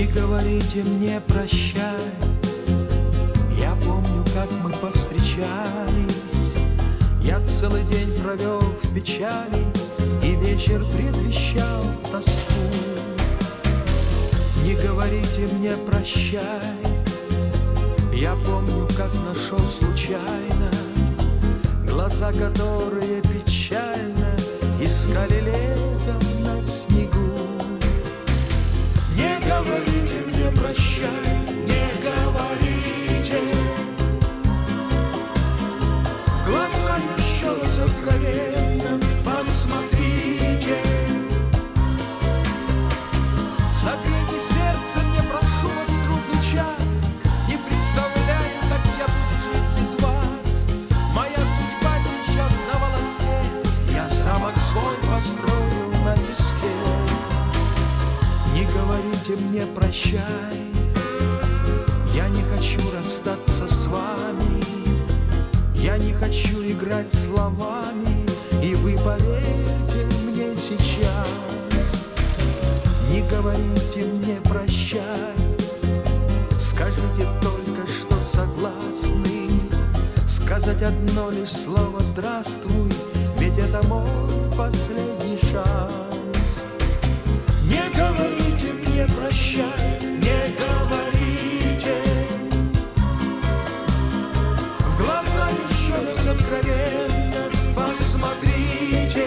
Не говорите мне прощай, я помню, как мы повстречались. Я целый день провел в печали, и вечер предвещал тоску. Не говорите мне прощай, я помню, как нашел случайно глаза, которые печально искали летом на снегу. Не говорите мне прощай, не говорите, в глаза еще раз откровенно посмотрите. Согрейте сердце, не прошу вас, трудный час, не представляю, как я буду жить без вас. Моя судьба сейчас на волоске, я замок свой построил на песке. Не говорите мне прощай, я не хочу расстаться с вами. Я не хочу играть словами, и вы поверьте мне сейчас. Не говорите мне прощай, скажите только, что согласны сказать одно лишь слово «здравствуй», ведь это мой последний шанс. Не говорите мне прощай, не говорите, в глаза еще раз откровенно посмотрите.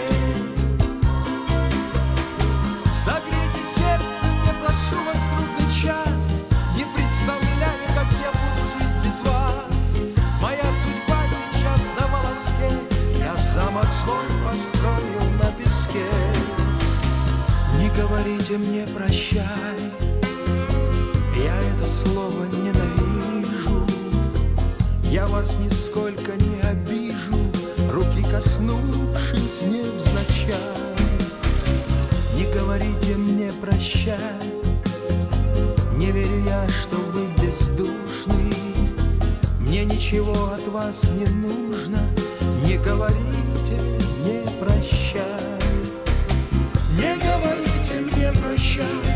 Согрейте сердце, не прошу вас, трудный час, не представляю, как я буду жить без вас. Моя судьба сейчас на волоске, я замок свой построил на песке. Не говорите мне прощай, я это слово ненавижу. Я вас нисколько не обижу, руки коснувшись невзначай. Не говорите мне прощай, не верю я, что вы бездушны. Мне ничего от вас не нужно, не говорите мне прощай. Не говорите мне прощай.